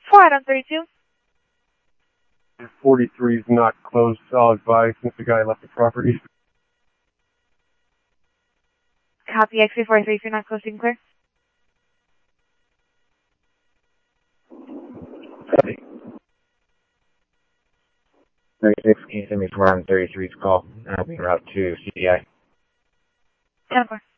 Flight on 32. 43 is not closed, solid by since the guy left the property. Copy XA43 if you're not closing clear. Copy. 36, can you send me 433's call? I'll be en route to CDI. 10-4.